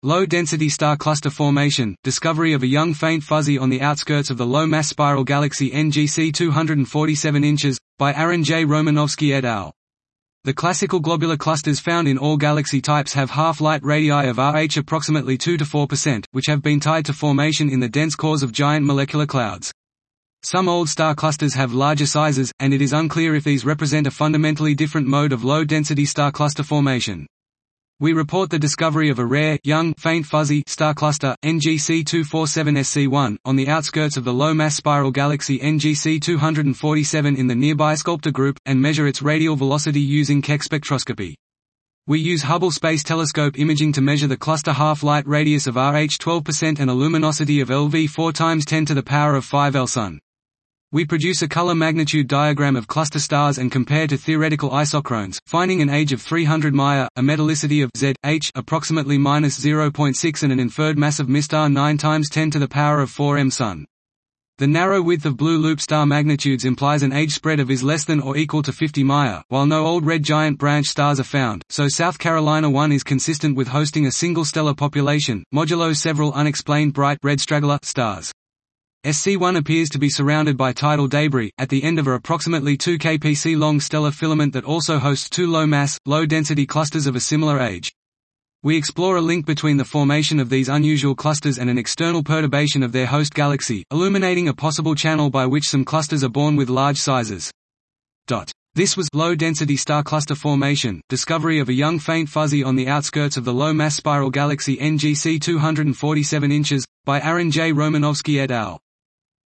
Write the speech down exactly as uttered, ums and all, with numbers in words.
Low-density star cluster formation, discovery of a young faint fuzzy on the outskirts of the low-mass spiral galaxy N G C two hundred forty-seven inches, by Aaron J. Romanovsky et al. The classical globular clusters found in all galaxy types have half-light radii of R H approximately two to four percent, which have been tied to formation in the dense cores of giant molecular clouds. Some old star clusters have larger sizes, and it is unclear if these represent a fundamentally different mode of low-density star cluster formation. We report the discovery of a rare, young, faint fuzzy star cluster, N G C two forty-seven S C one, on the outskirts of the low-mass spiral galaxy N G C two hundred forty-seven in the nearby Sculptor group, and measure its radial velocity using Keck spectroscopy. We use Hubble Space Telescope imaging to measure the cluster half-light radius of R H twelve percent and a luminosity of L V four times ten to the power of five L sun. We produce a color magnitude diagram of cluster stars and compare to theoretical isochrones, finding an age of three hundred Maya, a metallicity of Z H approximately minus zero point six and an inferred mass of MISTAR nine times ten to the power of four M sun. The narrow width of blue loop star magnitudes implies an age spread of is less than or equal to fifty Maya, while no old red giant branch stars are found, so South Carolina one is consistent with hosting a single stellar population, modulo several unexplained bright red straggler stars. S C one appears to be surrounded by tidal debris, at the end of a approximately two K P C long stellar filament that also hosts two low-mass, low-density clusters of a similar age. We explore a link between the formation of these unusual clusters and an external perturbation of their host galaxy, illuminating a possible channel by which some clusters are born with large sizes. This was low-density star cluster formation, discovery of a young faint fuzzy on the outskirts of the low-mass spiral galaxy N G C two hundred forty-seven inches, by Aaron J. Romanovsky et al.